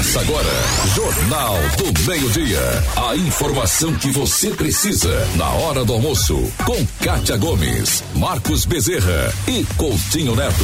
Começa agora, Jornal do Meio-Dia. A informação que você precisa na hora do almoço. Com Kátia Gomes, Marcos Bezerra e Coutinho Neto.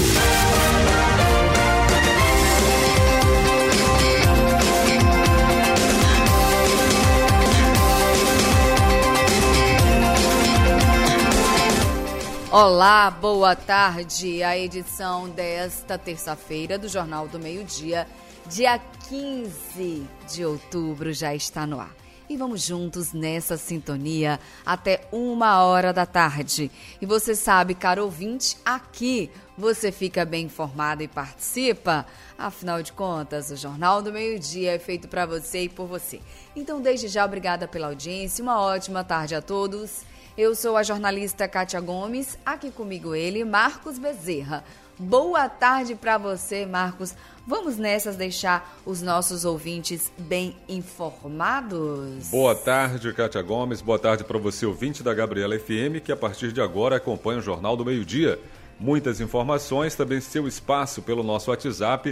Olá, boa tarde. A edição desta terça-feira do Jornal do Meio-Dia, dia 15 de outubro, já está no ar. E vamos juntos nessa sintonia até 1h da tarde. E você sabe, caro ouvinte, aqui você fica bem informado e participa. Afinal de contas, o Jornal do Meio-Dia é feito para você e por você. Então, desde já, obrigada pela audiência. Uma ótima tarde a todos. Eu sou a jornalista Kátia Gomes, aqui comigo ele, Marcos Bezerra. Boa tarde para você, Marcos. Vamos nessas deixar os nossos ouvintes bem informados? Boa tarde, Kátia Gomes. Boa tarde para você, ouvinte da Gabriela FM, que a partir de agora acompanha o Jornal do Meio-Dia. Muitas informações, também seu espaço pelo nosso WhatsApp,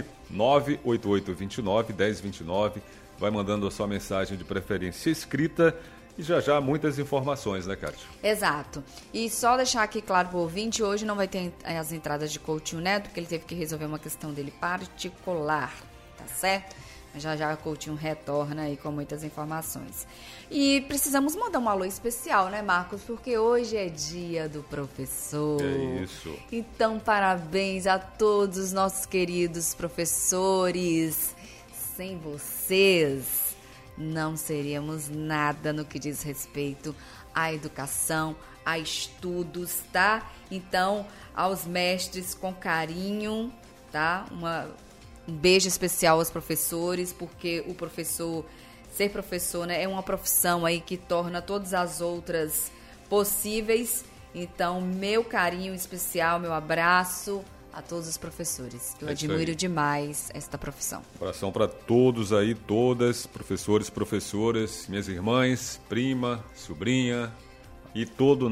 98829-1029. Vai mandando a sua mensagem de preferência escrita. E já muitas informações, né, Kátia? Exato. E só deixar aqui claro para o ouvinte, hoje não vai ter as entradas de Coutinho Neto, porque ele teve que resolver uma questão dele particular, tá certo? Já o Coutinho retorna aí com muitas informações. E precisamos mandar um alô especial, né, Marcos? Porque hoje é dia do professor. É isso. Então, parabéns a todos os nossos queridos professores. Sem vocês não seríamos nada no que diz respeito à educação, a estudos, tá? Então, aos mestres, com carinho, tá? Um beijo especial aos professores, porque o professor, ser professor, né, é uma profissão aí que torna todas as outras possíveis. Então, meu carinho especial, meu abraço a todos os professores. Eu admiro demais esta profissão. Abração para todos aí, todas, professores, professoras, minhas irmãs, prima, sobrinha e todos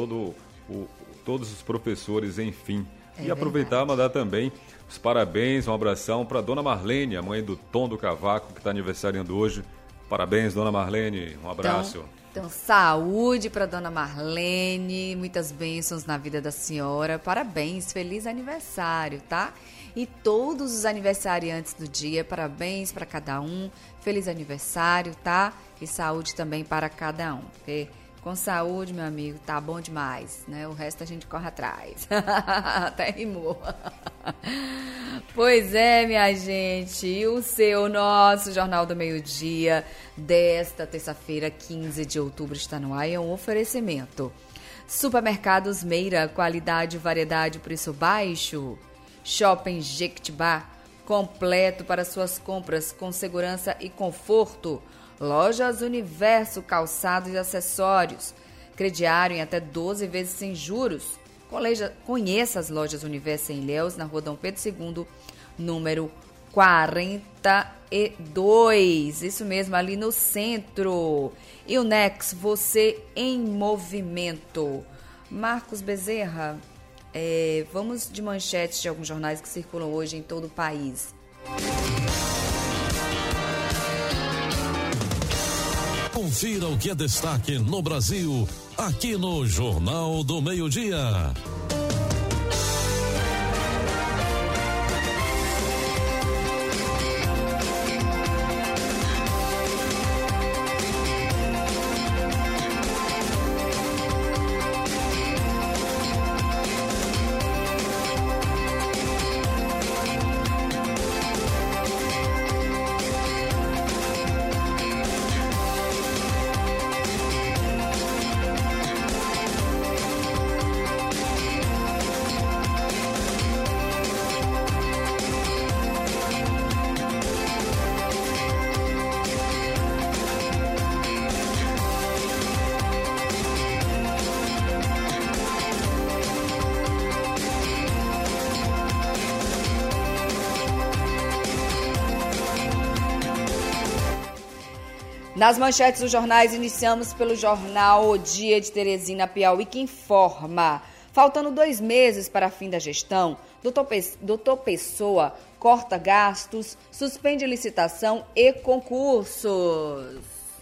os professores, enfim. E aproveitar e mandar também os parabéns, um abração para Dona Marlene, a mãe do Tom do Cavaco, que está aniversariando hoje. Parabéns, Dona Marlene, um abraço. Então, saúde para Dona Marlene, muitas bênçãos na vida da senhora, parabéns, feliz aniversário, tá? E todos os aniversariantes do dia, parabéns para cada um, feliz aniversário, tá? E saúde também para cada um, porque com saúde, meu amigo, tá bom demais, né? O resto a gente corre atrás. Até rimou. Pois é, minha gente, e o nosso Jornal do Meio-Dia desta terça-feira, 15 de outubro, está no ar, é um oferecimento. Supermercados Meira, qualidade, variedade, preço baixo. Shopping Jequitibá, completo para suas compras com segurança e conforto. Lojas Universo, calçados e acessórios. Crediário em até 12 vezes sem juros. Conheça as Lojas Universo em Ilhéus, na rua Dom Pedro II, número 42. Isso mesmo, ali no centro. E o Nex, você em movimento. Marcos Bezerra, vamos de manchetes de alguns jornais que circulam hoje em todo o país. Confira o que é destaque no Brasil, aqui no Jornal do Meio-Dia. Nas manchetes dos jornais, iniciamos pelo jornal O Dia de Teresina, Piauí, que informa: faltando 2 meses para fim da gestão, Doutor Pessoa corta gastos, suspende licitação e concursos.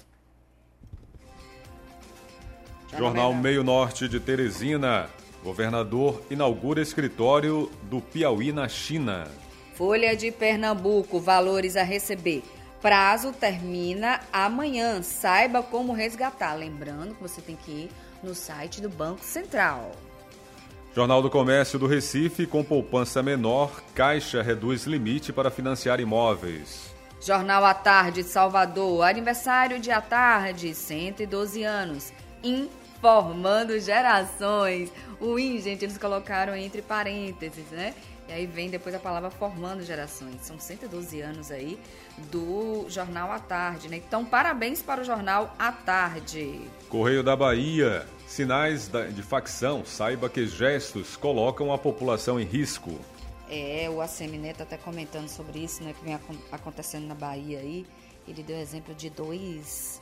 Jornal Meio Norte de Teresina. Governador inaugura escritório do Piauí na China. Folha de Pernambuco, valores a receber. Prazo termina amanhã. Saiba como resgatar. Lembrando que você tem que ir no site do Banco Central. Jornal do Comércio do Recife, com poupança menor, Caixa reduz limite para financiar imóveis. Jornal à Tarde, Salvador, aniversário de à tarde, 112 anos. Informando gerações. O gente, eles colocaram entre parênteses, né? E aí vem depois a palavra formando gerações. São 112 anos aí do Jornal à Tarde, né? Então, parabéns para o Jornal à Tarde. Correio da Bahia. Sinais de facção. Saiba que gestos colocam a população em risco. O ACM Neto até comentando sobre isso, né? Que vem acontecendo na Bahia aí. Ele deu exemplo de dois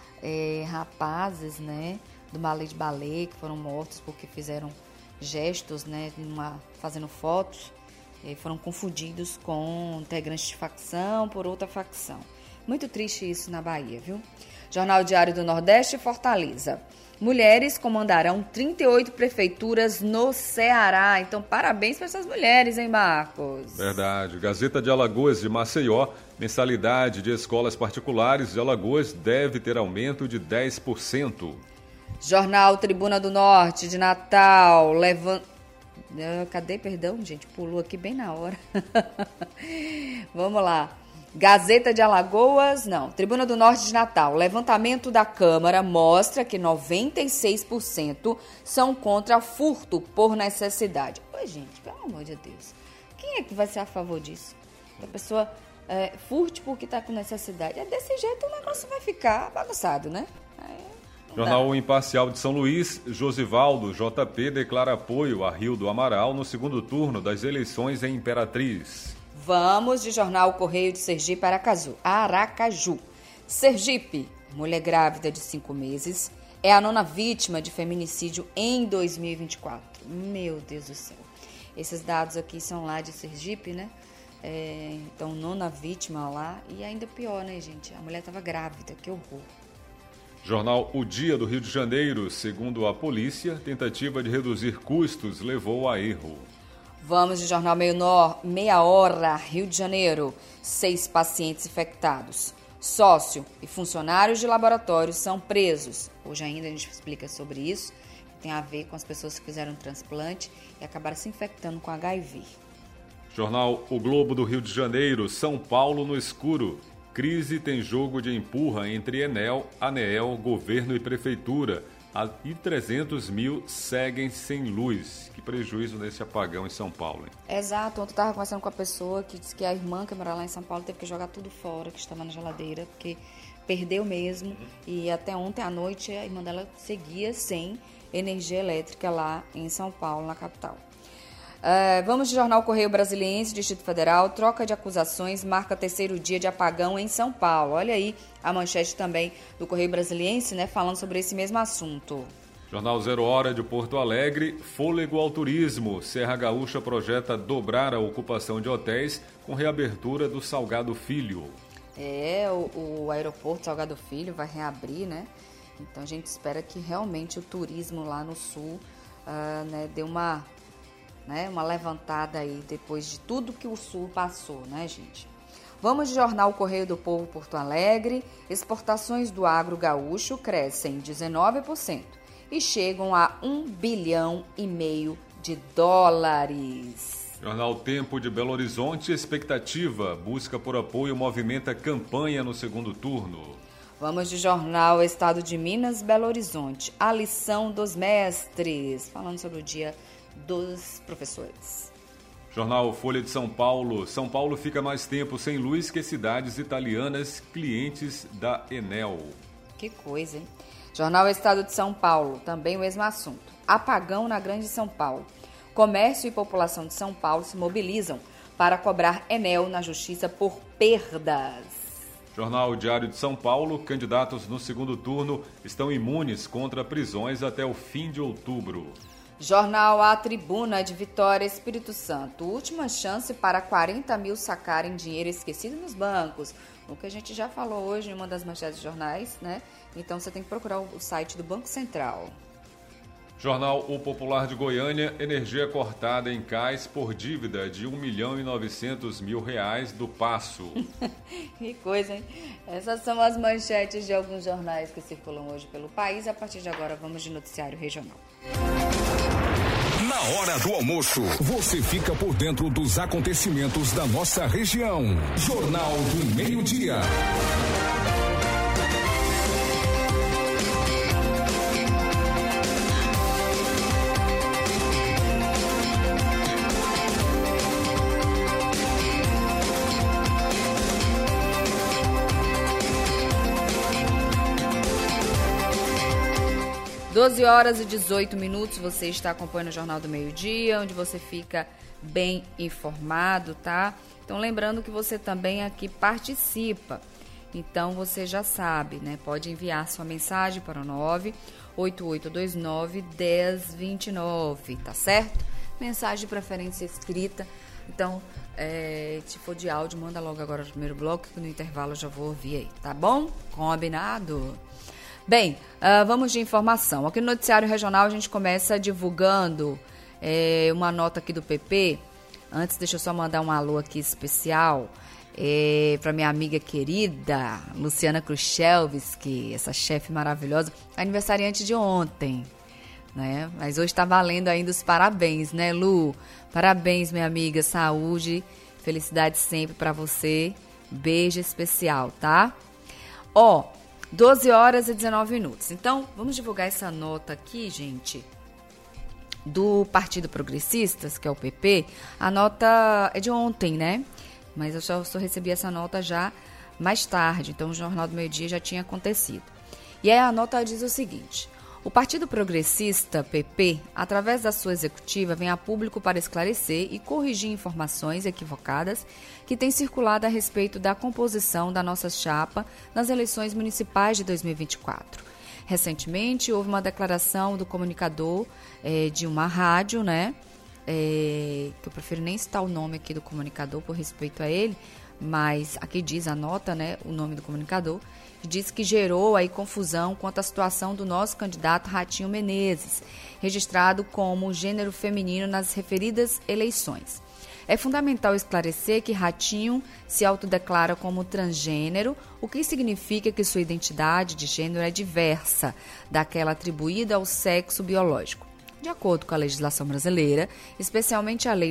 rapazes, né? Do Malê de Balé, que foram mortos porque fizeram gestos, né? Fazendo fotos. E foram confundidos com integrantes de facção por outra facção. Muito triste isso na Bahia, viu? Jornal Diário do Nordeste, Fortaleza. Mulheres comandarão 38 prefeituras no Ceará. Então, parabéns para essas mulheres, hein, Marcos? Verdade. Gazeta de Alagoas de Maceió. Mensalidade de escolas particulares de Alagoas deve ter aumento de 10%. Jornal Tribuna do Norte de Natal. Cadê? Perdão, gente. Pulou aqui bem na hora. Vamos lá. Gazeta de Alagoas, Tribuna do Norte de Natal. Levantamento da Câmara mostra que 96% são contra furto por necessidade. Oi, gente, pelo amor de Deus. Quem é que vai ser a favor disso? Que a pessoa furte porque está com necessidade. Desse jeito o negócio vai ficar bagunçado, né? Jornal Imparcial de São Luís, Josivaldo JP declara apoio a Rio do Amaral no segundo turno das eleições em Imperatriz. Vamos de Jornal Correio de Sergipe Aracaju. Sergipe, mulher grávida de 5 meses, é a 9ª vítima de feminicídio em 2024. Meu Deus do céu. Esses dados aqui são lá de Sergipe, né? Então, 9ª vítima lá. E ainda pior, né, gente? A mulher estava grávida, que horror. Jornal O Dia do Rio de Janeiro, segundo a polícia, tentativa de reduzir custos levou a erro. Vamos de Jornal Meia Hora, Rio de Janeiro. 6 pacientes infectados. Sócio e funcionários de laboratório são presos. Hoje ainda a gente explica sobre isso. Tem a ver com as pessoas que fizeram transplante e acabaram se infectando com HIV. Jornal O Globo do Rio de Janeiro, São Paulo no escuro. Crise tem jogo de empurra entre Enel, ANEEL, governo e prefeitura. E 300 mil seguem sem luz. Que prejuízo nesse apagão em São Paulo, hein? Exato. Ontem eu estava conversando com a pessoa que disse que a irmã que mora lá em São Paulo teve que jogar tudo fora, que estava na geladeira, porque perdeu mesmo. E até ontem à noite a irmã dela seguia sem energia elétrica lá em São Paulo, na capital. Vamos de Jornal Correio Brasiliense, Distrito Federal. Troca de acusações marca 3º dia de apagão em São Paulo. Olha aí a manchete também do Correio Brasiliense, né, falando sobre esse mesmo assunto. Jornal 0 Hora de Porto Alegre, fôlego ao turismo. Serra Gaúcha projeta dobrar a ocupação de hotéis com reabertura do Salgado Filho. O aeroporto Salgado Filho vai reabrir, né? Então a gente espera que realmente o turismo lá no sul dê uma levantada aí depois de tudo que o sul passou, né, gente? Vamos de Jornal Correio do Povo Porto Alegre. Exportações do agro gaúcho crescem 19% e chegam a 1,5 bilhão de dólares. Jornal Tempo de Belo Horizonte, expectativa, busca por apoio, movimenta campanha no segundo turno. Vamos de Jornal Estado de Minas, Belo Horizonte, a lição dos mestres, falando sobre o Dia dos Professores. Jornal Folha de São Paulo, São Paulo fica mais tempo sem luz que cidades italianas, clientes da Enel. Que coisa, hein? Jornal Estado de São Paulo, também o mesmo assunto. Apagão na Grande São Paulo. Comércio e população de São Paulo se mobilizam para cobrar Enel na justiça por perdas. Jornal Diário de São Paulo, candidatos no segundo turno estão imunes contra prisões até o fim de outubro. Jornal A Tribuna de Vitória, Espírito Santo. Última chance para 40 mil sacarem dinheiro esquecido nos bancos. O que a gente já falou hoje em uma das manchetes de jornais, né? Então você tem que procurar o site do Banco Central. Jornal O Popular de Goiânia, energia cortada em cais por dívida de R$1.900.000 do Passo. Que coisa, hein? Essas são as manchetes de alguns jornais que circulam hoje pelo país. A partir de agora, vamos de noticiário regional. Na hora do almoço, você fica por dentro dos acontecimentos da nossa região. Jornal do Meio-Dia. 12 horas e 18 minutos, você está acompanhando o Jornal do Meio-Dia, onde você fica bem informado, tá? Então, lembrando que você também aqui participa. Então, você já sabe, né? Pode enviar sua mensagem para o 98829-1029, tá certo? Mensagem de preferência escrita. Então, se for de áudio, manda logo agora o primeiro bloco, que no intervalo eu já vou ouvir aí, tá bom? Combinado? Bem, vamos de informação. Aqui no Noticiário Regional a gente começa divulgando uma nota aqui do PP. Antes, deixa eu só mandar um alô aqui especial para minha amiga querida, Luciana Kruszewski, essa chefe maravilhosa, aniversariante de ontem, né? Mas hoje está valendo ainda os parabéns, né, Lu? Parabéns, minha amiga, saúde, felicidade sempre para você. Beijo especial, tá? 12 horas e 19 minutos. Então, vamos divulgar essa nota aqui, gente, do Partido Progressistas, que é o PP. A nota é de ontem, né? Mas eu só recebi essa nota já mais tarde. Então, o Jornal do Meio-Dia já tinha acontecido. E aí a nota diz o seguinte: o Partido Progressista, PP, através da sua executiva, vem a público para esclarecer e corrigir informações equivocadas que têm circulado a respeito da composição da nossa chapa nas eleições municipais de 2024. Recentemente, houve uma declaração do comunicador de uma rádio, né? Que eu prefiro nem citar o nome aqui do comunicador por respeito a ele, mas aqui diz a nota, né? O nome do comunicador, diz que gerou aí confusão quanto à situação do nosso candidato Ratinho Menezes, registrado como gênero feminino nas referidas eleições. É fundamental esclarecer que Ratinho se autodeclara como transgênero, o que significa que sua identidade de gênero é diversa daquela atribuída ao sexo biológico. De acordo com a legislação brasileira, especialmente a Lei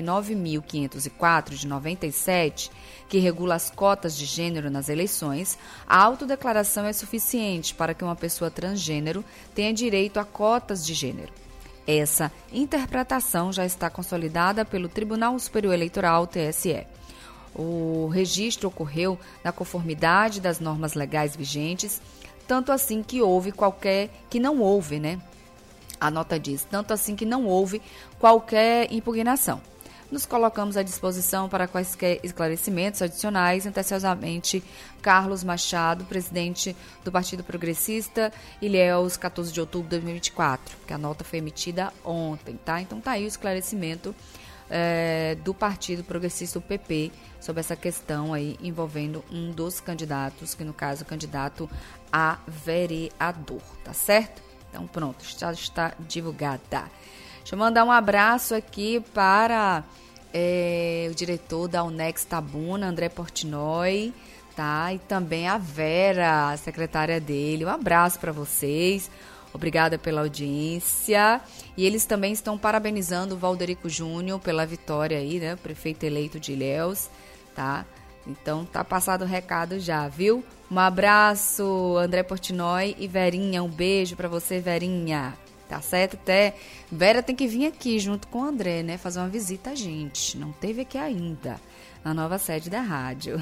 9.504 de 97, que regula as cotas de gênero nas eleições, a autodeclaração é suficiente para que uma pessoa transgênero tenha direito a cotas de gênero. Essa interpretação já está consolidada pelo Tribunal Superior Eleitoral, TSE. O registro ocorreu na conformidade das normas legais vigentes, tanto assim que não houve, né? A nota diz, tanto assim que não houve qualquer impugnação. Nos colocamos à disposição para quaisquer esclarecimentos adicionais. Atenciosamente, Carlos Machado, presidente do Partido Progressista, Ilhéus, 14 de outubro de 2024, que a nota foi emitida ontem, tá? Então tá aí o esclarecimento do Partido Progressista, o PP, sobre essa questão aí envolvendo um dos candidatos, que no caso é o candidato a vereador, tá certo? Então pronto, já está divulgada. Deixa eu mandar um abraço aqui para o diretor da Unex Tabuna, André Portnoy, tá? E também a Vera, a secretária dele. Um abraço para vocês. Obrigada pela audiência. E eles também estão parabenizando o Valderico Júnior pela vitória aí, né? Prefeito eleito de Ilhéus, tá? Então tá passado o recado já, viu? Um abraço, André Portnoy e Verinha. Um beijo para você, Verinha. Tá certo? Até Vera tem que vir aqui junto com o André, né? Fazer uma visita a gente. Não teve aqui ainda, na nova sede da rádio.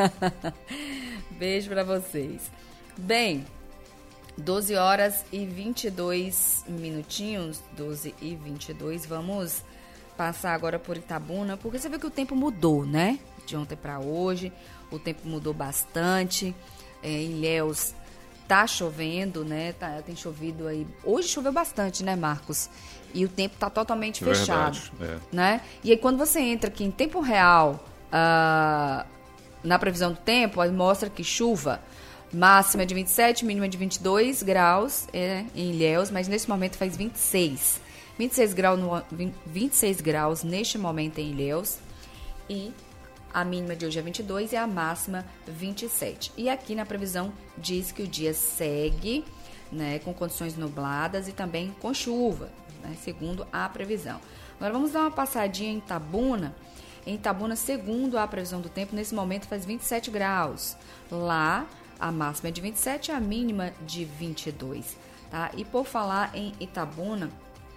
Beijo pra vocês. Bem, 12 horas e 22 minutinhos, 12 e 22. Vamos passar agora por Itabuna, porque você vê que o tempo mudou, né? De ontem pra hoje, o tempo mudou bastante. Ilhéus tá chovendo, né? Tem chovido aí. Hoje choveu bastante, né, Marcos? E o tempo tá totalmente fechado. Verdade, né? E aí quando você entra aqui em tempo real, na previsão do tempo, aí mostra que chuva máxima de 27, mínima de 22 graus em Ilhéus, mas nesse momento faz 26. 26 graus neste momento em Ilhéus. E a mínima de hoje é 22 e a máxima 27. E aqui na previsão diz que o dia segue, né, com condições nubladas e também com chuva, né, segundo a previsão. Agora vamos dar uma passadinha em Itabuna. Em Itabuna, segundo a previsão do tempo, nesse momento faz 27 graus. Lá, a máxima é de 27 e a mínima de 22. Tá? E por falar em Itabuna,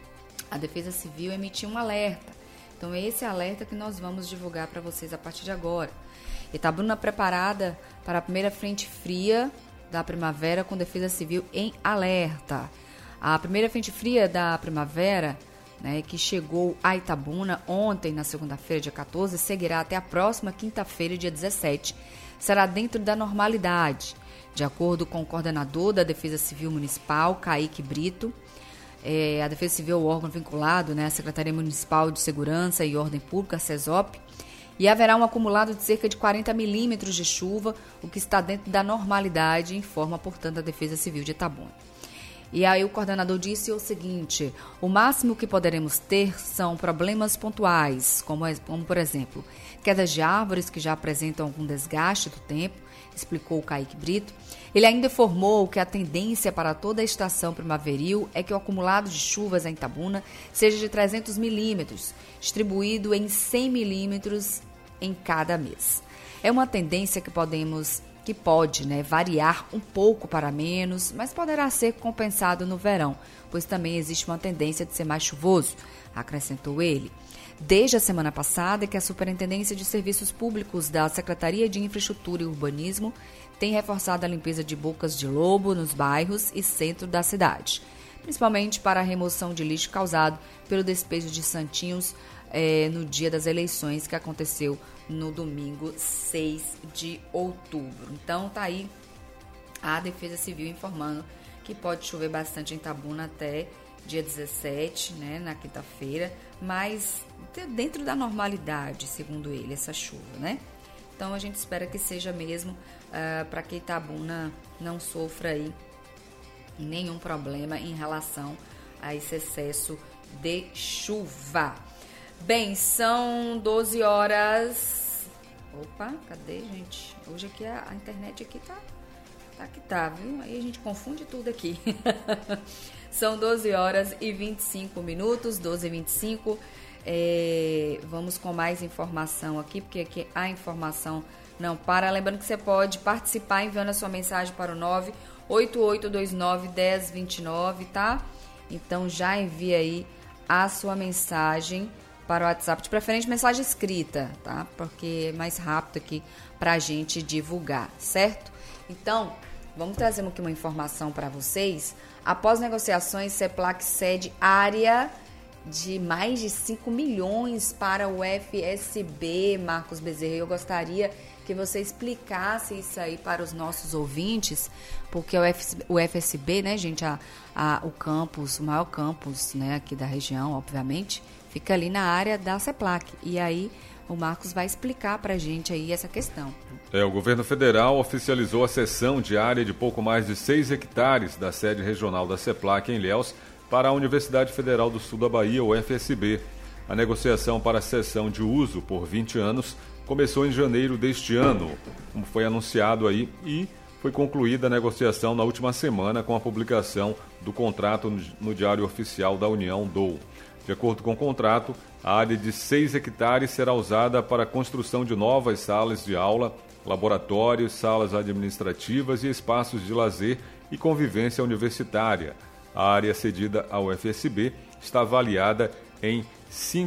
a Defesa Civil emitiu um alerta. Então, é esse alerta que nós vamos divulgar para vocês a partir de agora. Itabuna preparada para a primeira frente fria da primavera com Defesa Civil em alerta. A primeira frente fria da primavera, né, que chegou a Itabuna ontem, na segunda-feira, dia 14, seguirá até a próxima quinta-feira, dia 17. Será dentro da normalidade, de acordo com o coordenador da Defesa Civil Municipal, Kaique Brito. A Defesa Civil é o órgão vinculado, né, à Secretaria Municipal de Segurança e Ordem Pública, a SESOP, e haverá um acumulado de cerca de 40 milímetros de chuva, o que está dentro da normalidade, informa, portanto, a Defesa Civil de Itabuna. E aí o coordenador disse o seguinte: o máximo que poderemos ter são problemas pontuais, como por exemplo, quedas de árvores que já apresentam algum desgaste do tempo, explicou o Kaique Brito. Ele ainda informou que a tendência para toda a estação primaveril é que o acumulado de chuvas em Itabuna seja de 300 milímetros, distribuído em 100 milímetros em cada mês. É uma tendência que pode, né, variar um pouco para menos, mas poderá ser compensado no verão, pois também existe uma tendência de ser mais chuvoso, acrescentou ele. Desde a semana passada que a Superintendência de Serviços Públicos da Secretaria de Infraestrutura e Urbanismo tem reforçado a limpeza de bocas de lobo nos bairros e centro da cidade, principalmente para a remoção de lixo causado pelo despejo de santinhos no dia das eleições, que aconteceu no domingo 6 de outubro. Então tá aí a Defesa Civil informando que pode chover bastante em Itabuna até dia 17, né, na quinta-feira, mas dentro da normalidade, segundo ele, essa chuva, né? Então a gente espera que seja mesmo para que Itabuna não sofra aí nenhum problema em relação a esse excesso de chuva. Bem, são 12 horas. Opa, cadê, gente? Hoje aqui a internet aqui tá, viu? Aí a gente confunde tudo aqui. São 12 horas e 25 minutos, 12h25. Vamos com mais informação aqui, porque aqui a informação não para. Lembrando que você pode participar enviando a sua mensagem para o 988291029, tá? Então já envia aí a sua mensagem para o WhatsApp, de preferência mensagem escrita, tá? Porque é mais rápido aqui para a gente divulgar, certo? Então, vamos trazer aqui uma informação para vocês. Após negociações, CEPLAC cede área de mais de 5 milhões para o FSB, Marcos Bezerra. Eu gostaria que você explicasse isso aí para os nossos ouvintes, porque o FSB, né, gente, o campus, o maior campus, né, aqui da região, obviamente, fica ali na área da CEPLAC. E aí o Marcos vai explicar para a gente aí essa questão. O governo federal oficializou a cessão de área de pouco mais de 6 hectares da sede regional da CEPLAC em Ilhéus para a Universidade Federal do Sul da Bahia, o FSB. A negociação para a cessão de uso por 20 anos começou em janeiro deste ano, como foi anunciado aí, e foi concluída a negociação na última semana com a publicação do contrato no Diário Oficial da União, DOU. De acordo com o contrato, a área de 6 hectares será usada para a construção de novas salas de aula, laboratórios, salas administrativas e espaços de lazer e convivência universitária. A área cedida ao FSB está avaliada em R$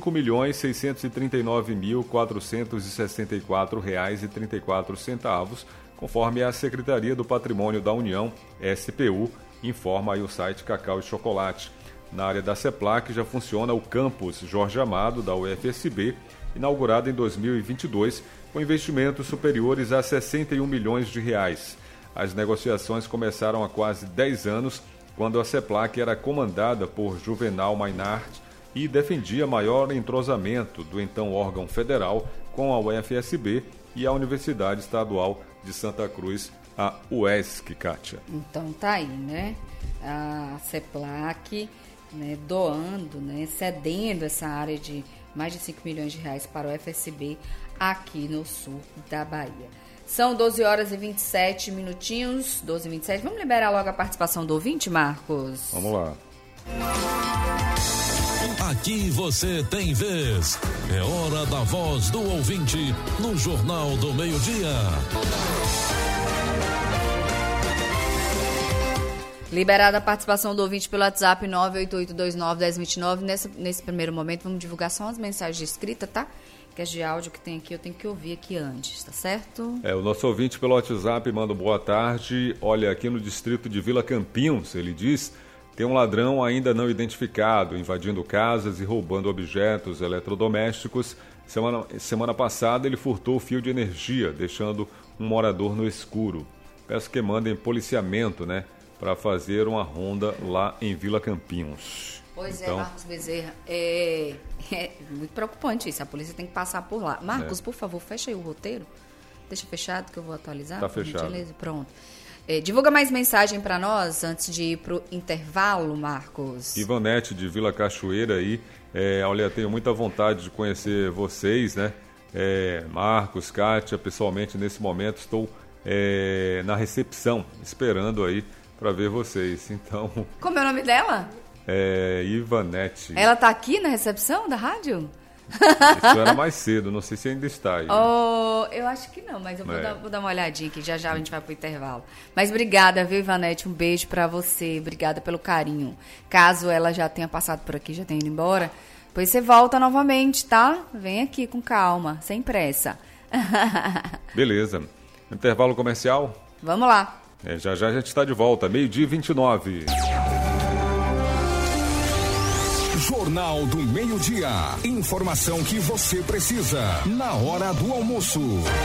5.639.464,34, conforme a Secretaria do Patrimônio da União, SPU, informa aí o site Cacau e Chocolate. Na área da CEPLAC já funciona o campus Jorge Amado, da UFSB, inaugurado em 2022, com investimentos superiores a R$ 61 milhões. As negociações começaram há quase 10 anos, quando a CEPLAC era comandada por Juvenal Maynard e defendia maior entrosamento do então órgão federal com a UFSB e a Universidade Estadual de Santa Cruz, a UESC, Kátia. Então tá aí, né? A CEPLAC, né, doando, né, cedendo essa área de mais de 5 milhões de reais para o UFSB aqui no sul da Bahia. São 12 horas e 27 minutinhos, 12 e 27. Vamos liberar logo a participação do ouvinte, Marcos? Vamos lá. Aqui você tem vez. É hora da voz do ouvinte no Jornal do Meio-Dia. Liberada a participação do ouvinte pelo WhatsApp 988291029. Nesse primeiro momento, vamos divulgar só as mensagens de escrita, tá? Que as de áudio que tem aqui, eu tenho que ouvir aqui antes, tá certo? O nosso ouvinte pelo WhatsApp manda boa tarde. Olha, aqui no distrito de Vila Campinhos, ele diz, tem um ladrão ainda não identificado, invadindo casas e roubando objetos eletrodomésticos. Semana passada ele furtou o fio de energia, deixando um morador no escuro. Peço que mandem policiamento, né? Para fazer uma ronda lá em Vila Campinhos. Pois então, Marcos Bezerra, é muito preocupante isso, a polícia tem que passar por lá. Marcos, por favor, fecha aí o roteiro, deixa fechado que eu vou atualizar. Tá fechado. Pronto. Divulga mais mensagem para nós antes de ir pro intervalo, Marcos. Ivanete de Vila Cachoeira aí, olha, tenho muita vontade de conhecer vocês, né? Marcos, Kátia, pessoalmente nesse momento estou na recepção, esperando aí para ver vocês, então... Como é o nome dela? Ivanete. Ela tá aqui na recepção da rádio? Isso era mais cedo, não sei se ainda está aí. Eu acho que não, mas eu vou dar uma olhadinha aqui, já a gente vai pro intervalo. Mas obrigada, viu, Ivanete? Um beijo pra você, obrigada pelo carinho. Caso ela já tenha passado por aqui, já tenha ido embora, pois você volta novamente, tá? Vem aqui com calma, sem pressa. Beleza. Intervalo comercial? Vamos lá. Já a gente está de volta, 12:29. Jornal do Meio-Dia. Informação que você precisa na hora do almoço.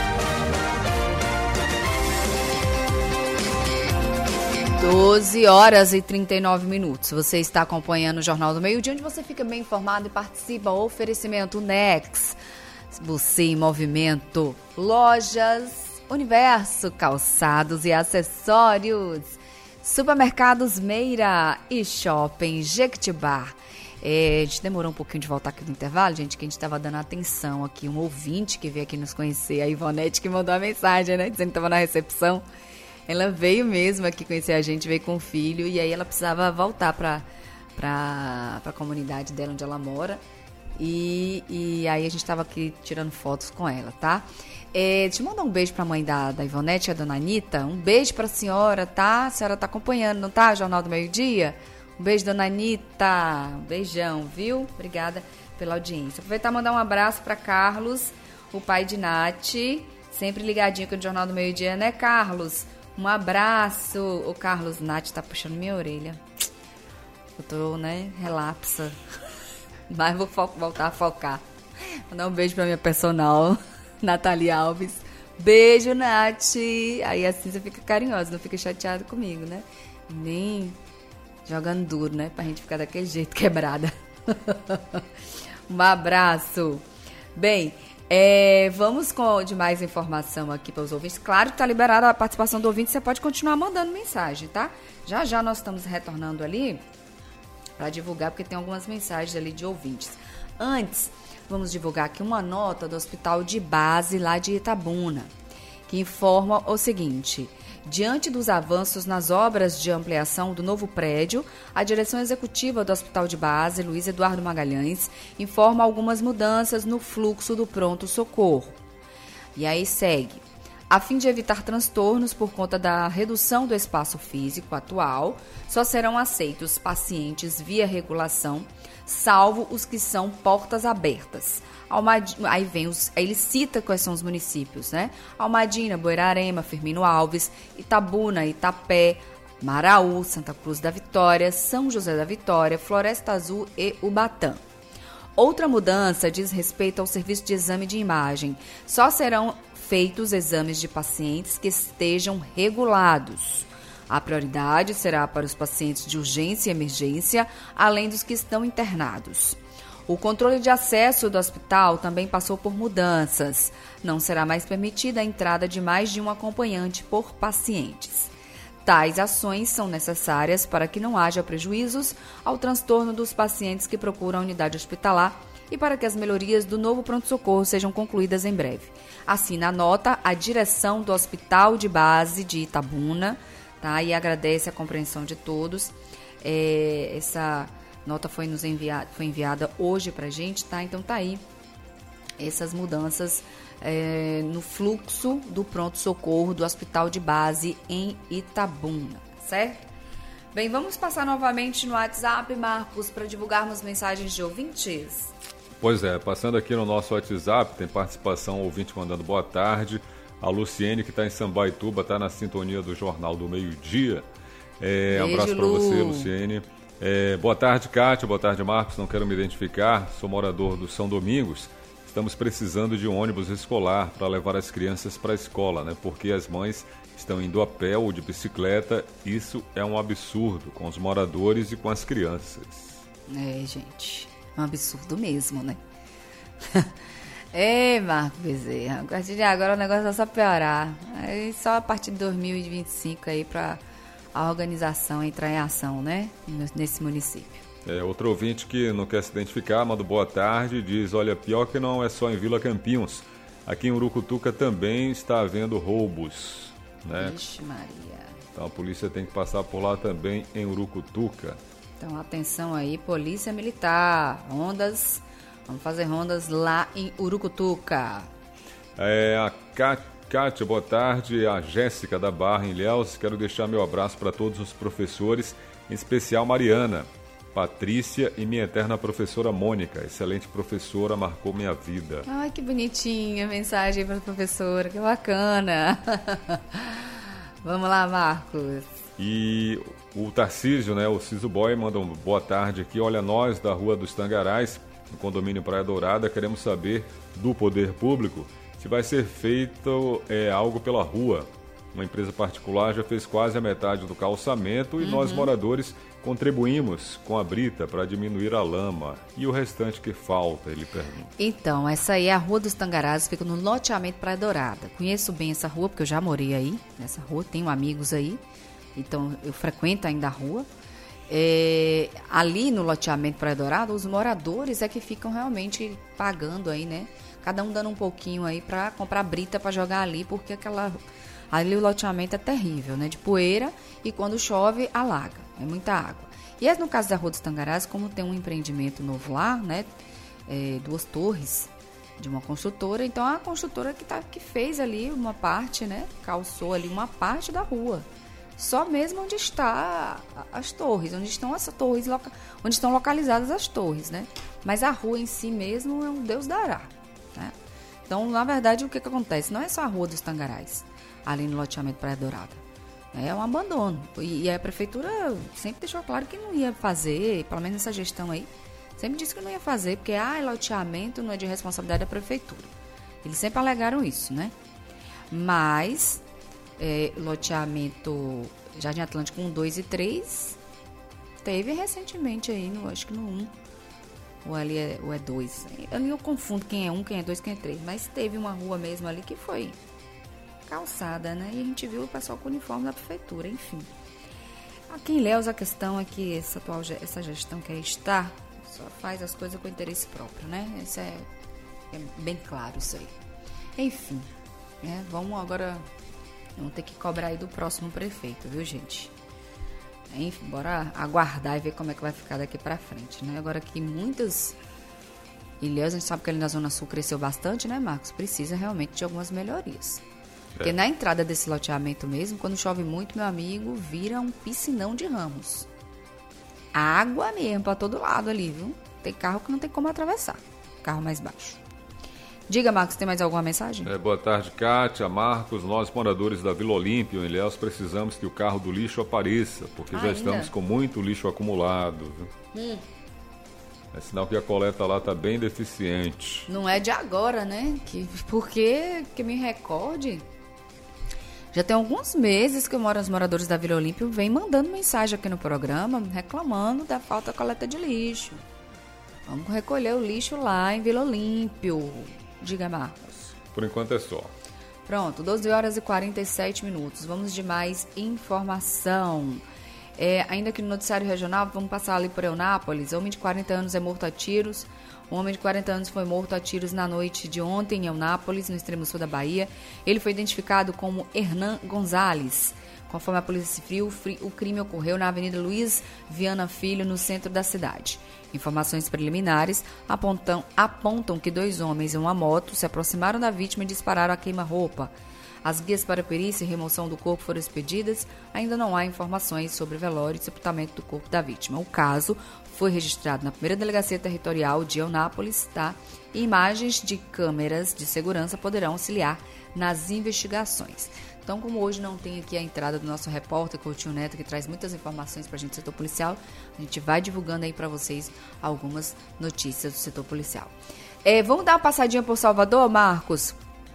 12 horas e 39 minutos. Você está acompanhando o Jornal do Meio-Dia, onde você fica bem informado e participa. Oferecimento Nex. Você em movimento. Lojas Universo, calçados e acessórios. Supermercados Meira e Shopping Jequitibá. A gente demorou um pouquinho de voltar aqui no intervalo, gente, que a gente estava dando atenção aqui. Um ouvinte que veio aqui nos conhecer, a Ivonete, que mandou a mensagem, né? Dizendo que estava na recepção. Ela veio mesmo aqui conhecer a gente, veio com o filho. E aí ela precisava voltar para a comunidade dela, onde ela mora. E aí a gente estava aqui tirando fotos com ela, tá? Deixa eu mandar um beijo para a mãe da Ivonete, a dona Anitta. Um beijo para a senhora, tá? A senhora tá acompanhando, não tá? Jornal do Meio-Dia. Um beijo, dona Anitta. Um beijão, viu? Obrigada pela audiência. Aproveitar e mandar um abraço para Carlos, o pai de Nath. Sempre ligadinho com o Jornal do Meio-Dia, né, Carlos? Um abraço. O Carlos, Nath tá puxando minha orelha. Eu tô, né, relapsa. Mas vou voltar a focar. Mandar um beijo pra minha personal, Nathalie Alves. Beijo, Nath. Aí assim você fica carinhosa, não fica chateada comigo, né? Nem jogando duro, né? Pra gente ficar daquele jeito, quebrada. Um abraço. Bem, vamos de mais informação aqui para os ouvintes. Claro que tá liberada a participação do ouvinte, você pode continuar mandando mensagem, tá? Já nós estamos retornando ali para divulgar, porque tem algumas mensagens ali de ouvintes. Antes, vamos divulgar aqui uma nota do Hospital de Base lá de Itabuna, que informa o seguinte: diante dos avanços nas obras de ampliação do novo prédio, a direção executiva do Hospital de Base, Luiz Eduardo Magalhães, informa algumas mudanças no fluxo do pronto-socorro. E aí segue. A fim de evitar transtornos por conta da redução do espaço físico atual, só serão aceitos pacientes via regulação, salvo os que são portas abertas. Aí ele cita quais são os municípios, né? Almadina, Boirarema, Firmino Alves, Itabuna, Itapé, Maraú, Santa Cruz da Vitória, São José da Vitória, Floresta Azul e Ubatã. Outra mudança diz respeito ao serviço de exame de imagem. Só serão feitos exames de pacientes que estejam regulados. A prioridade será para os pacientes de urgência e emergência, além dos que estão internados. O controle de acesso do hospital também passou por mudanças. Não será mais permitida a entrada de mais de um acompanhante por pacientes. Tais ações são necessárias para que não haja prejuízos ao transtorno dos pacientes que procuram a unidade hospitalar e para que as melhorias do novo pronto-socorro sejam concluídas em breve. Assina a nota a direção do Hospital de Base de Itabuna, tá? E agradece a compreensão de todos. Essa nota foi enviada hoje para a gente, tá? Então tá aí essas mudanças no fluxo do pronto-socorro do Hospital de Base em Itabuna, certo? Bem, vamos passar novamente no WhatsApp, Marcos, para divulgarmos mensagens de ouvintes. Pois é, passando aqui no nosso WhatsApp, tem participação, ouvinte mandando boa tarde. A Luciene, que está em Sambaituba, está na sintonia do Jornal do Meio-Dia. Abraço para você, Luciene. Boa tarde, Kátia. Boa tarde, Marcos. Não quero me identificar, sou morador do São Domingos. Estamos precisando de um ônibus escolar para levar as crianças para a escola, né? Porque as mães estão indo a pé ou de bicicleta. Isso é um absurdo com os moradores e com as crianças. Gente, é um absurdo mesmo, né? Marco Bezerra, a partir de agora o negócio vai só piorar. Aí só a partir de 2025 aí para a organização entrar em ação, né? Nesse município. Outro ouvinte que não quer se identificar, manda boa tarde, diz, olha, pior que não é só em Vila Campinhos. Aqui em Urucutuca também está havendo roubos, né? Vixe Maria. Então a polícia tem que passar por lá também em Urucutuca. Então atenção aí, polícia militar, rondas, vamos fazer rondas lá em Urucutuca. A Kátia, boa tarde, a Jéssica da Barra em Ilhéus, quero deixar meu abraço para todos os professores, em especial Mariana, Patrícia e minha eterna professora Mônica. Excelente professora, marcou minha vida. Ai, que bonitinha a mensagem para a professora, que bacana. Vamos lá, Marcos. E o Tarcísio, né, o Ciso Boy, manda uma boa tarde aqui. Olha, nós da Rua dos Tangarais, no condomínio Praia Dourada, queremos saber do poder público se vai ser feito algo pela rua. Uma empresa particular já fez quase a metade do calçamento e nós, moradores, contribuímos com a brita para diminuir a lama. E o restante que falta, ele pergunta. Então, essa aí é a Rua dos Tangarás, fica no loteamento Praia Dourada. Conheço bem essa rua, porque eu já morei aí, nessa rua, tenho amigos aí. Então, eu frequento ainda a rua. Ali no loteamento Praia Dourada, os moradores é que ficam realmente pagando aí, né? Cada um dando um pouquinho aí para comprar brita para jogar ali, porque ali o loteamento é terrível, né? De poeira, e quando chove, alaga. É muita água. E no caso da Rua dos Tangarás, como tem um empreendimento novo lá, né? 2 torres de uma construtora, então a construtora que fez ali uma parte, né? Calçou ali uma parte da rua. Só mesmo onde está as torres, onde estão as torres, onde estão localizadas as torres, né? Mas a rua em si mesmo é um Deus dará, né? Então, na verdade, o que acontece? Não é só a Rua dos Tangarás, ali no loteamento Praia Dourada. É um abandono. E a prefeitura sempre deixou claro que não ia fazer, pelo menos nessa gestão aí, sempre disse que não ia fazer, porque loteamento não é de responsabilidade da prefeitura. Eles sempre alegaram isso, né? Mas loteamento Jardim Atlântico 1, 2 e 3 teve recentemente aí, acho que no 1, ou ali é 2. Ali eu confundo quem é 1, quem é 2, quem é 3, mas teve uma rua mesmo ali que foi calçada, né? E a gente viu o pessoal com o uniforme da prefeitura, enfim. Aqui em Ilhéus a questão é que essa gestão que aí está só faz as coisas com interesse próprio, né? Isso é bem claro isso aí. Enfim, né? Vamos ter que cobrar aí do próximo prefeito, viu, gente? Enfim, bora aguardar e ver como é que vai ficar daqui pra frente, né? Agora que muitas Ilhéus, a gente sabe que ali na Zona Sul cresceu bastante, né, Marcos? Precisa realmente de algumas melhorias. Porque na entrada desse loteamento mesmo, quando chove muito, meu amigo, vira um piscinão de ramos. Água mesmo pra todo lado ali, viu? Tem carro que não tem como atravessar. Carro mais baixo. Diga, Marcos, tem mais alguma mensagem? Boa tarde, Kátia, Marcos. Nós, moradores da Vila Olímpia, em Ilhéus, precisamos que o carro do lixo apareça, porque já estamos com muito lixo acumulado. É sinal que a coleta lá está bem deficiente. Não é de agora, né? Porque me recorde, já tem alguns meses que os moradores da Vila Olímpia vêm mandando mensagem aqui no programa, reclamando da falta de coleta de lixo. Vamos recolher o lixo lá em Vila Olímpio. Diga, Marcos. Por enquanto é só. Pronto, 12 horas e 47 minutos. Vamos de mais informação. Ainda que no noticiário regional, vamos passar ali por Eunápolis. Homem de 40 anos é morto a tiros. Um homem de 40 anos foi morto a tiros na noite de ontem em Eunápolis, no extremo sul da Bahia. Ele foi identificado como Hernan Gonzalez. Conforme a Polícia Civil, o crime ocorreu na Avenida Luiz Viana Filho, no centro da cidade. Informações preliminares apontam que 2 homens em uma moto se aproximaram da vítima e dispararam a queima-roupa. As guias para perícia e remoção do corpo foram expedidas. Ainda não há informações sobre velório e sepultamento do corpo da vítima. O caso foi registrado na primeira delegacia territorial de Eunápolis, e imagens de câmeras de segurança poderão auxiliar nas investigações. Então, como hoje não tem aqui a entrada do nosso repórter Coutinho Neto, que traz muitas informações para a gente do setor policial, a gente vai divulgando aí para vocês algumas notícias do setor policial. Vamos dar uma passadinha por Salvador, Marcos?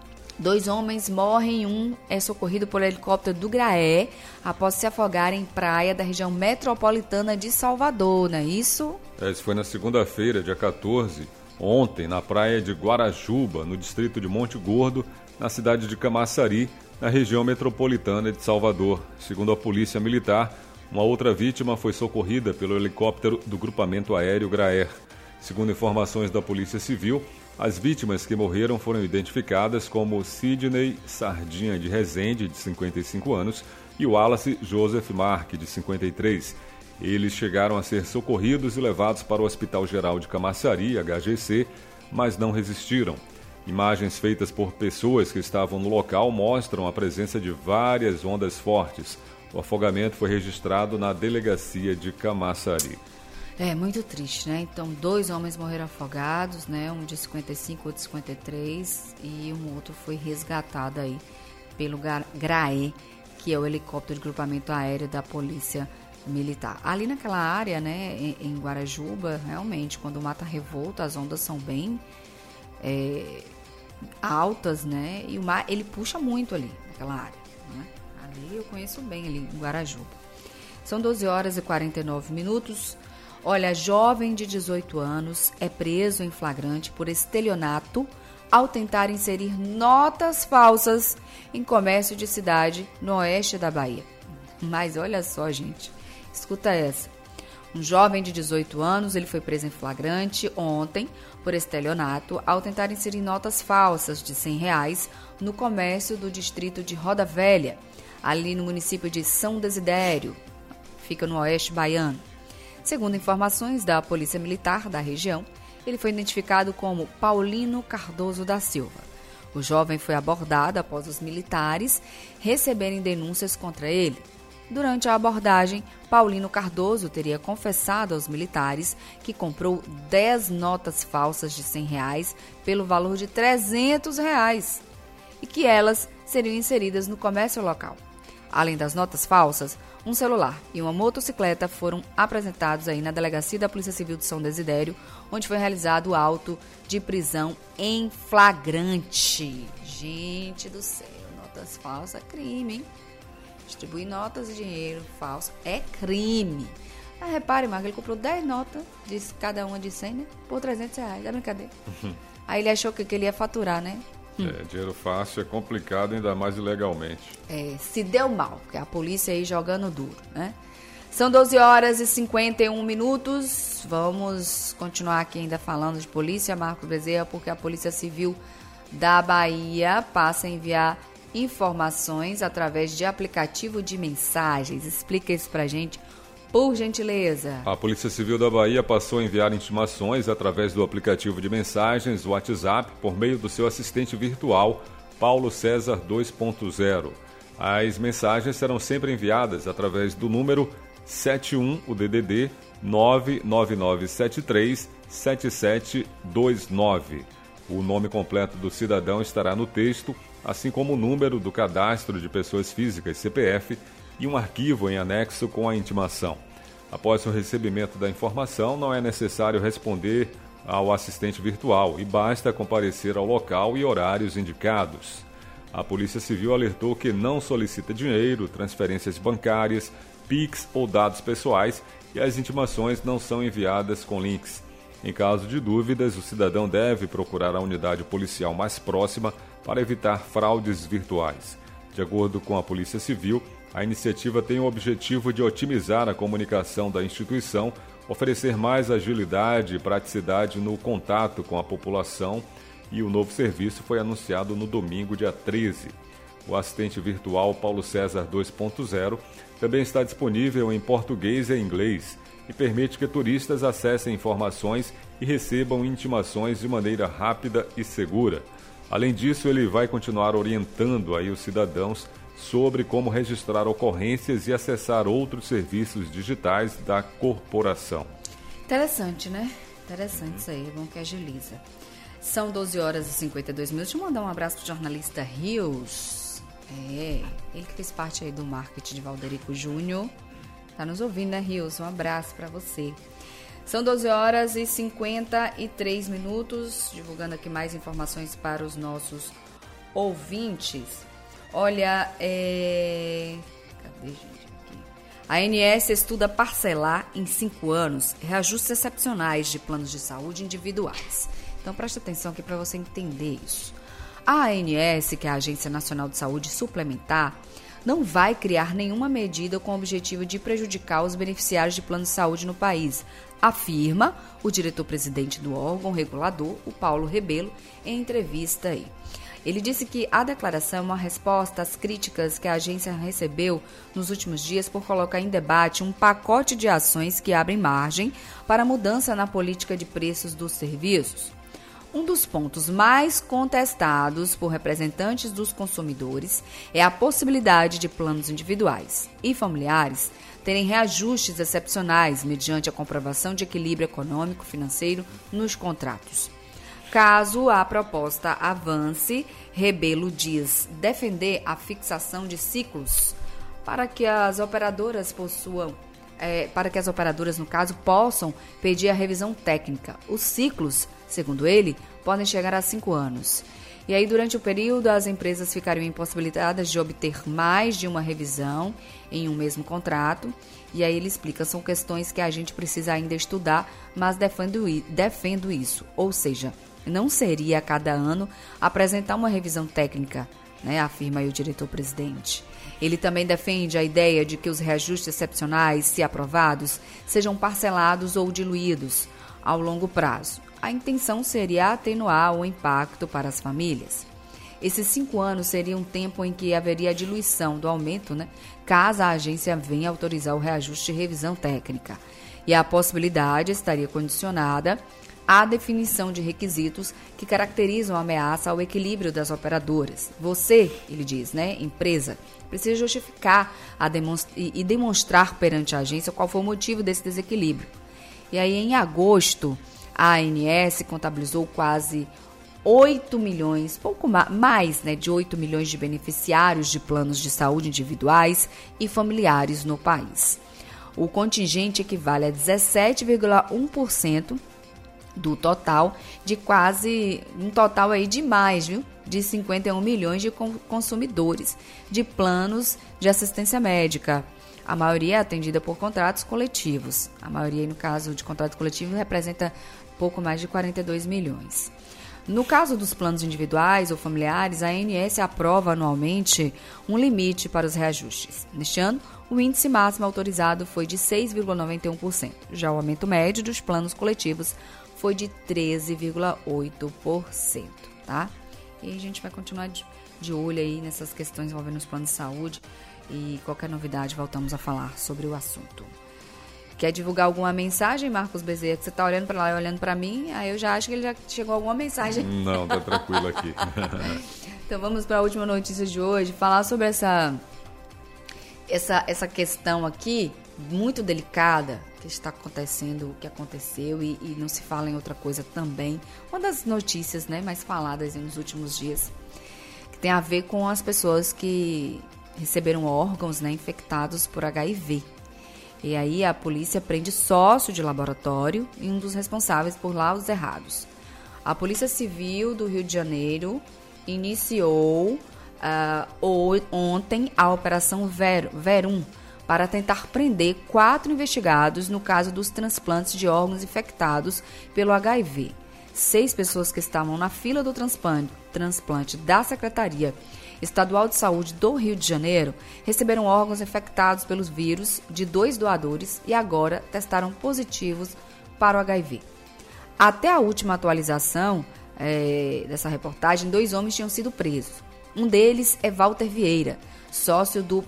2 homens morrem, um é socorrido por helicóptero do GRAE após se afogar em praia da região metropolitana de Salvador, não é isso? Isso foi na segunda-feira, dia 14, ontem, na praia de Guarajuba, no distrito de Monte Gordo, na cidade de Camaçari, na região metropolitana de Salvador. Segundo a Polícia Militar, uma outra vítima foi socorrida pelo helicóptero do grupamento aéreo GRAER. Segundo informações da Polícia Civil, as vítimas que morreram foram identificadas como Sidney Sardinha de Rezende, de 55 anos, e Wallace Joseph Marque, de 53. Eles chegaram a ser socorridos e levados para o Hospital Geral de Camaçari, HGC, mas não resistiram. Imagens feitas por pessoas que estavam no local mostram a presença de várias ondas fortes. O afogamento foi registrado na delegacia de Camaçari. Muito triste, né? Então, 2 homens morreram afogados, né? Um de 55, outro de 53, e um outro foi resgatado aí pelo GRAE, que é o helicóptero de grupamento aéreo da Polícia Militar. Ali naquela área, né, em Guarajuba, realmente, quando o mar tá revolto, as ondas são bem altas, né? E o mar, ele puxa muito ali, naquela área, né? Ali eu conheço bem, ali em Guarajuba. São 12 horas e 49 minutos. Olha, jovem de 18 anos é preso em flagrante por estelionato ao tentar inserir notas falsas em comércio de cidade no oeste da Bahia. Mas olha só, gente, escuta essa. Um jovem de 18 anos, ele foi preso em flagrante ontem por estelionato ao tentar inserir notas falsas de R$100 no comércio do distrito de Roda Velha, ali no município de São Desidério, fica no oeste baiano. Segundo informações da Polícia Militar da região, ele foi identificado como Paulino Cardoso da Silva. O jovem foi abordado após os militares receberem denúncias contra ele. Durante a abordagem, Paulino Cardoso teria confessado aos militares que comprou 10 notas falsas de R$100 pelo valor de R$300 e que elas seriam inseridas no comércio local. Além das notas falsas, um celular e uma motocicleta foram apresentados aí na Delegacia da Polícia Civil de São Desidério, onde foi realizado o auto de prisão em flagrante. Gente do céu, notas falsas é crime, hein? Distribuir notas de dinheiro falso é crime. Mas repare, Marco, ele comprou 10 notas, cada uma de 100, né? Por R$300, é brincadeira. Aí ele achou que ele ia faturar, né? Dinheiro fácil é complicado, ainda mais ilegalmente. Se deu mal, porque a polícia aí jogando duro, né? São 12 horas e 51 minutos. Vamos continuar aqui ainda falando de polícia, Marcos Bezerra, porque a Polícia Civil da Bahia passa a enviar informações através de aplicativo de mensagens. Explica isso pra gente, por gentileza. A Polícia Civil da Bahia passou a enviar intimações através do aplicativo de mensagens WhatsApp por meio do seu assistente virtual, Paulo César 2.0. As mensagens serão sempre enviadas através do número 71, o DDD 999737729. O nome completo do cidadão estará no texto, assim como o número do cadastro de pessoas físicas, CPF, e um arquivo em anexo com a intimação. Após o recebimento da informação, não é necessário responder ao assistente virtual e basta comparecer ao local e horários indicados. A Polícia Civil alertou que não solicita dinheiro, transferências bancárias, PIX ou dados pessoais e as intimações não são enviadas com links. Em caso de dúvidas, o cidadão deve procurar a unidade policial mais próxima para evitar fraudes virtuais. De acordo com a Polícia Civil, a iniciativa tem o objetivo de otimizar a comunicação da instituição, oferecer mais agilidade e praticidade no contato com a população, e o novo serviço foi anunciado no domingo, dia 13. O assistente virtual Paulo César 2.0 também está disponível em português e inglês e permite que turistas acessem informações e recebam intimações de maneira rápida e segura. Além disso, ele vai continuar orientando aí os cidadãos sobre como registrar ocorrências e acessar outros serviços digitais da corporação. Interessante, né? Interessante isso aí, é bom que agiliza. São 12 horas e 52 minutos. Deixa eu mandar um abraço para o jornalista Rios. Ele que fez parte aí do marketing de Valderico Júnior. Tá nos ouvindo, né, Rios? Um abraço para você. São 12 horas e 53 minutos. Divulgando aqui mais informações para os nossos ouvintes. Olha, cadê, gente? Aqui. A ANS estuda parcelar em 5 anos reajustes excepcionais de planos de saúde individuais. Então, preste atenção aqui para você entender isso. A ANS, que é a Agência Nacional de Saúde Suplementar, não vai criar nenhuma medida com o objetivo de prejudicar os beneficiários de plano de saúde no país, afirma o diretor-presidente do órgão regulador, o Paulo Rebelo, em entrevista aí. Ele disse que a declaração é uma resposta às críticas que a agência recebeu nos últimos dias por colocar em debate um pacote de ações que abrem margem para mudança na política de preços dos serviços. Um dos pontos mais contestados por representantes dos consumidores é a possibilidade de planos individuais e familiares terem reajustes excepcionais mediante a comprovação de equilíbrio econômico-financeiro nos contratos. Caso a proposta avance, Rebelo diz defender a fixação de ciclos para que as operadoras no caso, possam pedir a revisão técnica. Os ciclos, segundo ele, podem chegar a 5 anos. E aí, durante o período, as empresas ficariam impossibilitadas de obter mais de uma revisão em um mesmo contrato. E aí ele explica, são questões que a gente precisa ainda estudar, mas defendo isso. Ou seja, não seria a cada ano apresentar uma revisão técnica, né, afirma aí o diretor-presidente. Ele também defende a ideia de que os reajustes excepcionais, se aprovados, sejam parcelados ou diluídos ao longo prazo. A intenção seria atenuar o impacto para as famílias. Esses 5 anos seria um tempo em que haveria a diluição do aumento, né, caso a agência venha autorizar o reajuste de revisão técnica. E a possibilidade estaria condicionada à definição de requisitos que caracterizam a ameaça ao equilíbrio das operadoras. Você, ele diz, né, empresa, precisa justificar e demonstrar perante a agência qual foi o motivo desse desequilíbrio. E aí, em agosto, a ANS contabilizou quase 8 milhões, pouco mais, né, de 8 milhões de beneficiários de planos de saúde individuais e familiares no país. O contingente equivale a 17,1% do total, de quase, um total aí de mais, viu? De 51 milhões de consumidores de planos de assistência médica. A maioria é atendida por contratos coletivos. A maioria, no caso de contrato coletivo, representa pouco mais de 42 milhões. No caso dos planos individuais ou familiares, a ANS aprova anualmente um limite para os reajustes. Neste ano, o índice máximo autorizado foi de 6,91%. Já o aumento médio dos planos coletivos foi de 13,8%, tá? E a gente vai continuar de olho aí nessas questões envolvendo os planos de saúde e qualquer novidade voltamos a falar sobre o assunto. Quer divulgar alguma mensagem, Marcos Bezerra? Você tá olhando para lá e olhando para mim, aí eu já acho que ele já chegou alguma mensagem. Não, tá tranquilo aqui. Então vamos para a última notícia de hoje, falar sobre essa questão aqui, muito delicada, que está acontecendo, o que aconteceu e não se fala em outra coisa também. Uma das notícias, né, mais faladas nos últimos dias, que tem a ver com as pessoas que receberam órgãos, né, infectados por HIV. E aí a polícia prende sócio de laboratório e um dos responsáveis por laudos errados. A Polícia Civil do Rio de Janeiro iniciou ontem a Operação Verum para tentar prender 4 investigados no caso dos transplantes de órgãos infectados pelo HIV. 6 pessoas que estavam na fila do transplante da Secretaria Estadual de Saúde do Rio de Janeiro receberam órgãos infectados pelos vírus de 2 doadores e agora testaram positivos para o HIV. Até a última atualização dessa reportagem, 2 homens tinham sido presos. Um deles é Walter Vieira, sócio do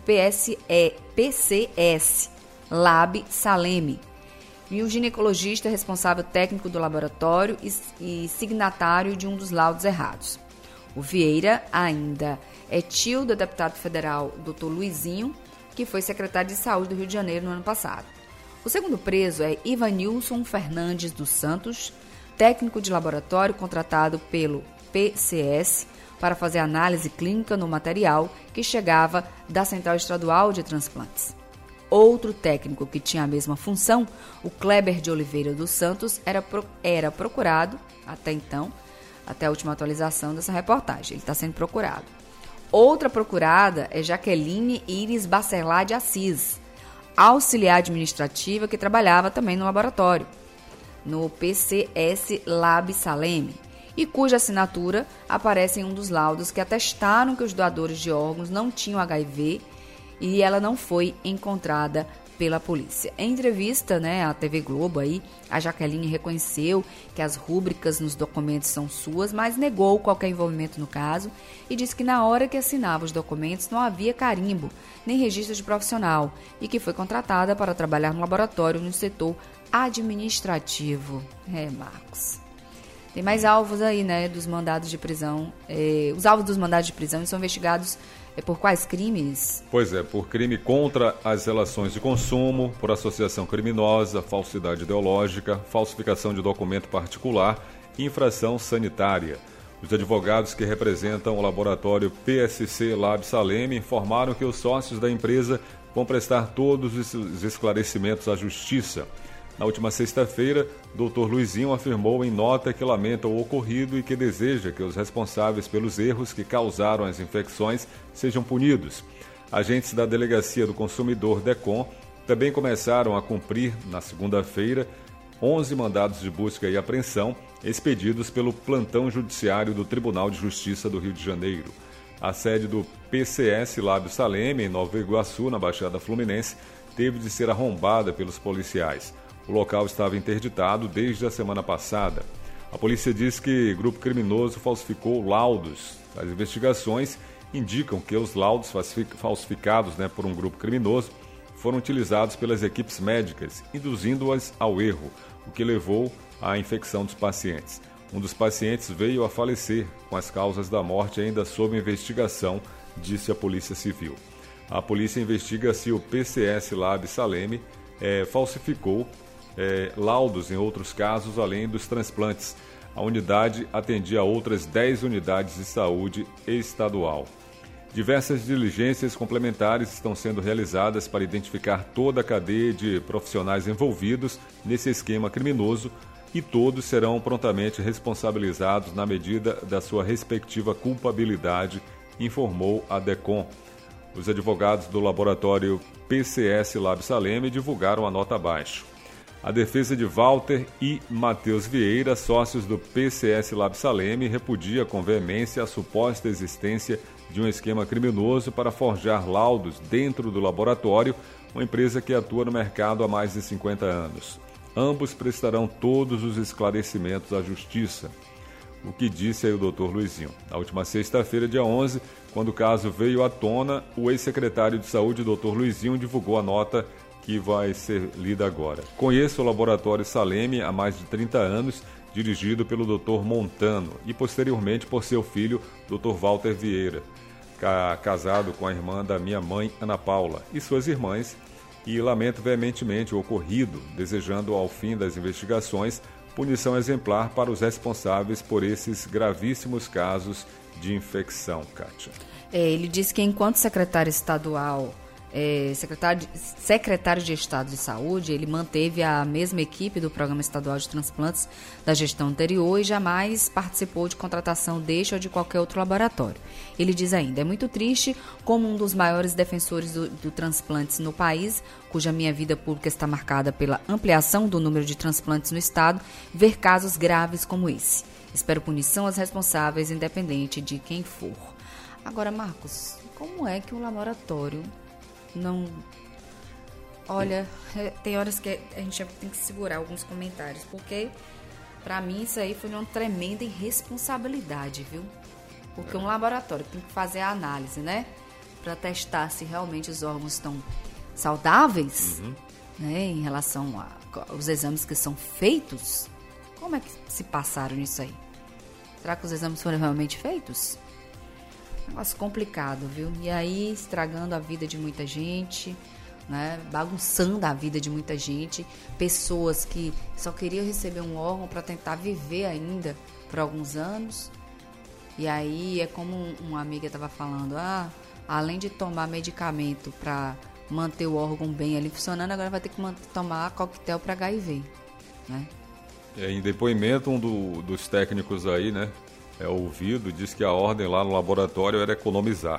PCS Lab Saleme, e o ginecologista responsável técnico do laboratório e signatário de um dos laudos errados. O Vieira ainda é tio do deputado federal Dr. Luizinho, que foi secretário de Saúde do Rio de Janeiro no ano passado. O segundo preso é Ivanilson Fernandes dos Santos, técnico de laboratório contratado pelo PCS para fazer análise clínica no material que chegava da Central Estadual de Transplantes. Outro técnico que tinha a mesma função, o Kleber de Oliveira dos Santos, era procurado, até então, até a última atualização dessa reportagem. Ele está sendo procurado. Outra procurada é Jaqueline Iris Bacelar de Assis, auxiliar administrativa que trabalhava também no laboratório, no PCS Lab Saleme, e cuja assinatura aparece em um dos laudos que atestaram que os doadores de órgãos não tinham HIV e ela não foi encontrada pela polícia. Em entrevista, à TV Globo, a Jaqueline reconheceu que as rúbricas nos documentos são suas, mas negou qualquer envolvimento no caso e disse que na hora que assinava os documentos não havia carimbo, nem registro de profissional e que foi contratada para trabalhar no laboratório no setor administrativo. Marcos. Tem mais alvos aí, dos mandados de prisão. Os alvos dos mandados de prisão são investigados por quais crimes? Pois é, por crime contra as relações de consumo, por associação criminosa, falsidade ideológica, falsificação de documento particular e infração sanitária. Os advogados que representam o laboratório PSC Lab Saleme informaram que os sócios da empresa vão prestar todos os esclarecimentos à Justiça. Na última sexta-feira, Dr. Luizinho afirmou em nota que lamenta o ocorrido e que deseja que os responsáveis pelos erros que causaram as infecções sejam punidos. Agentes da Delegacia do Consumidor, DECOM, também começaram a cumprir, na segunda-feira, 11 mandados de busca e apreensão expedidos pelo plantão judiciário do Tribunal de Justiça do Rio de Janeiro. A sede do PCS Lab Saleme, em Nova Iguaçu, na Baixada Fluminense, teve de ser arrombada pelos policiais. O local estava interditado desde a semana passada. A polícia diz que o grupo criminoso falsificou laudos. As investigações indicam que os laudos falsificados por um grupo criminoso foram utilizados pelas equipes médicas, induzindo-as ao erro, o que levou à infecção dos pacientes. Um dos pacientes veio a falecer, com as causas da morte ainda sob investigação, disse a Polícia Civil. A polícia investiga se o PCS Lab Saleme falsificou laudos em outros casos, além dos transplantes. A unidade atendia outras 10 unidades de saúde estadual. Diversas diligências complementares estão sendo realizadas para identificar toda a cadeia de profissionais envolvidos nesse esquema criminoso e todos serão prontamente responsabilizados na medida da sua respectiva culpabilidade, informou a DECOM. Os advogados do laboratório PCS Lab Saleme divulgaram a nota abaixo. A defesa de Walter e Matheus Vieira, sócios do PCS Lab Saleme, repudia com veemência a suposta existência de um esquema criminoso para forjar laudos dentro do laboratório, uma empresa que atua no mercado há mais de 50 anos. Ambos prestarão todos os esclarecimentos à Justiça. O que disse aí o Dr. Luizinho. Na última sexta-feira, dia 11, quando o caso veio à tona, o ex-secretário de Saúde, Dr. Luizinho, divulgou a nota que vai ser lida agora. Conheço o Laboratório Saleme há mais de 30 anos, dirigido pelo Dr. Montano e posteriormente por seu filho, Dr. Walter Vieira, casado com a irmã da minha mãe, Ana Paula, e suas irmãs, e lamento veementemente o ocorrido, desejando ao fim das investigações punição exemplar para os responsáveis por esses gravíssimos casos de infecção, Kátia. Ele disse que enquanto secretário estadual secretário de Estado de Saúde, ele manteve a mesma equipe do Programa Estadual de Transplantes da gestão anterior e jamais participou de contratação deste ou de qualquer outro laboratório. Ele diz ainda, é muito triste como um dos maiores defensores do transplantes no país, cuja minha vida pública está marcada pela ampliação do número de transplantes no estado, ver casos graves como esse. Espero punição aos responsáveis, independente de quem for. Agora, Marcos, como é que um laboratório não... Olha, tem horas que a gente tem que segurar alguns comentários, porque para mim isso aí foi uma tremenda irresponsabilidade, viu? Porque um laboratório tem que fazer a análise, né? Para testar se realmente os órgãos estão saudáveis, né? Em relação aos exames que são feitos. Como é que se passaram nisso aí? Será que os exames foram realmente feitos? Negócio complicado, viu? E aí, estragando a vida de muita gente, né? Bagunçando a vida de muita gente. Pessoas que só queriam receber um órgão para tentar viver ainda por alguns anos. E aí, é como uma amiga estava falando, além de tomar medicamento para manter o órgão bem ali funcionando, agora vai ter que tomar coquetel para HIV, né? Em depoimento, um dos técnicos aí, né? Ouvido, diz que a ordem lá no laboratório era economizar.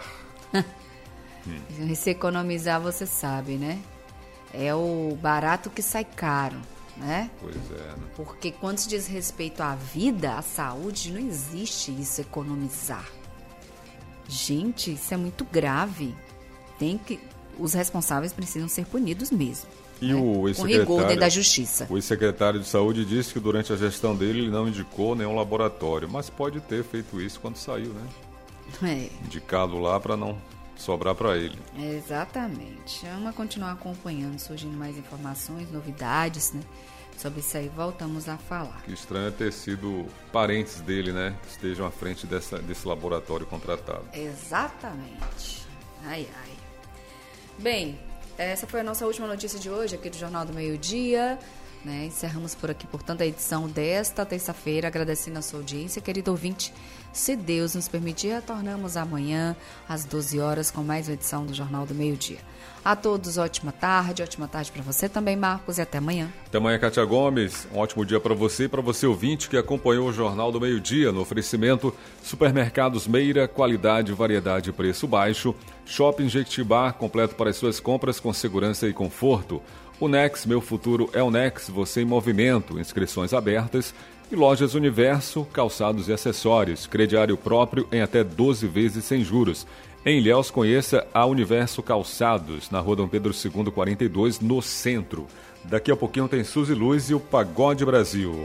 Se economizar, você sabe, né? É o barato que sai caro, né? Pois é, né? Porque quando se diz respeito à vida, à saúde, não existe isso, economizar. Gente, isso é muito grave. Os responsáveis precisam ser punidos mesmo. E né? Com rigor dentro da justiça. O ex-secretário de Saúde disse que durante a gestão dele ele não indicou nenhum laboratório, mas pode ter feito isso quando saiu, né? Indicado lá para não sobrar para ele. Exatamente. Vamos continuar acompanhando, surgindo mais informações, novidades, né? Sobre isso aí voltamos a falar. Que estranho é ter sido parentes dele, né? Que estejam à frente desse laboratório contratado. Exatamente. Ai. Bem, essa foi a nossa última notícia de hoje aqui do Jornal do Meio-Dia, né? Encerramos por aqui, portanto, a edição desta terça-feira, agradecendo a sua audiência, querido ouvinte. Se Deus nos permitir, retornamos amanhã às 12 horas com mais uma edição do Jornal do Meio-Dia. A todos, ótima tarde para você também, Marcos, e até amanhã. Até amanhã, Kátia Gomes. Um ótimo dia para você e para você ouvinte que acompanhou o Jornal do Meio-Dia no oferecimento Supermercados Meira, qualidade, variedade e preço baixo. Shopping Jequitibá, completo para as suas compras com segurança e conforto. O Nex, meu futuro é o Nex, você em movimento, inscrições abertas. E Lojas Universo, calçados e acessórios, crediário próprio em até 12 vezes sem juros. Em Ilhéus, conheça a Universo Calçados, na Rua Dom Pedro II, 42, no centro. Daqui a pouquinho tem Suzy Luz e o Pagode Brasil.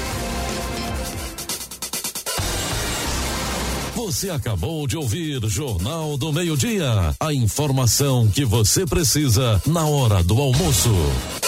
Você acabou de ouvir Jornal do Meio-Dia. A informação que você precisa na hora do almoço.